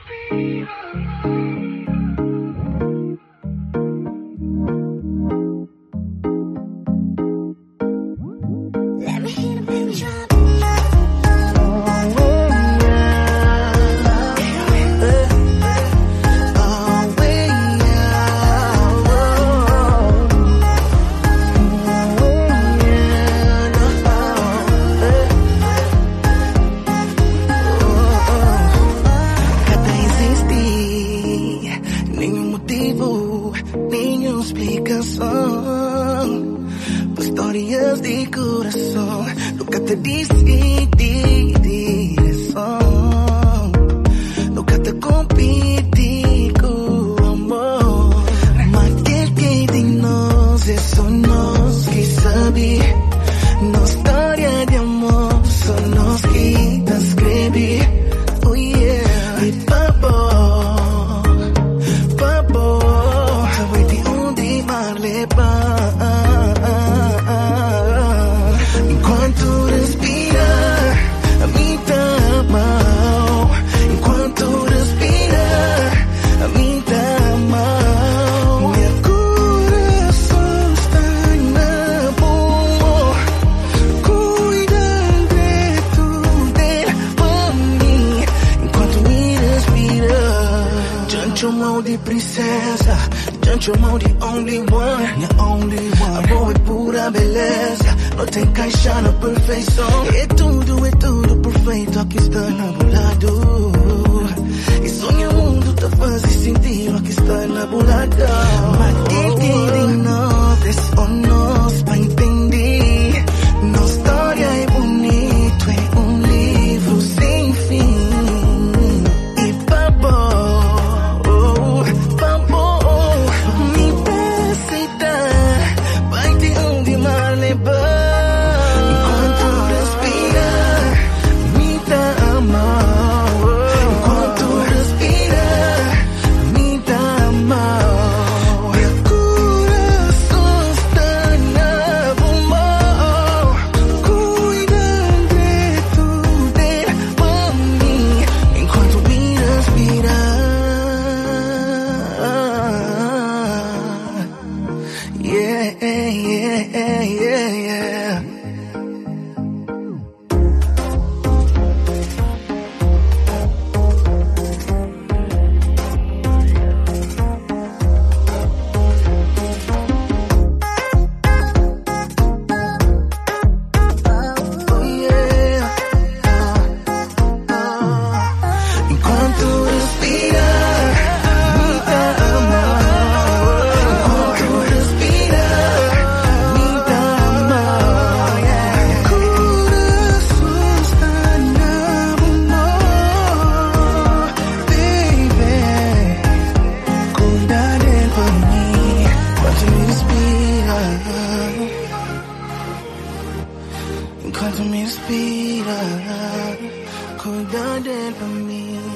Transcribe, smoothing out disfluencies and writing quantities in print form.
Histórias de coração, nunca te disse direção, nunca te competi com amor. Mas que de nós é só nós que sabe. Nossa história de amor, só nós que te escreve. Oh yeah, e favor, sabe de onde mar levar. Enquanto respirar, a mim tá mal. Enquanto respirar, a mim tá mal. Meu coração está na boa. Cuida de tudo pra mim. Enquanto me respirar, don't you know de princesa, don't you know the only one, the only one. Amor é pura beleza, não tem caixa na perfeição. É tudo perfeito, aqui está enamorado. E sonho o mundo te faz sentir, aqui está enamorado. Mas que de nós é só nós pra entender. Nossa história é bonito, é livro sem fim. E favor, me aceitar, vai ter onde mar levar. Yeah. Enquanto me inspira, cuida dele pra mim.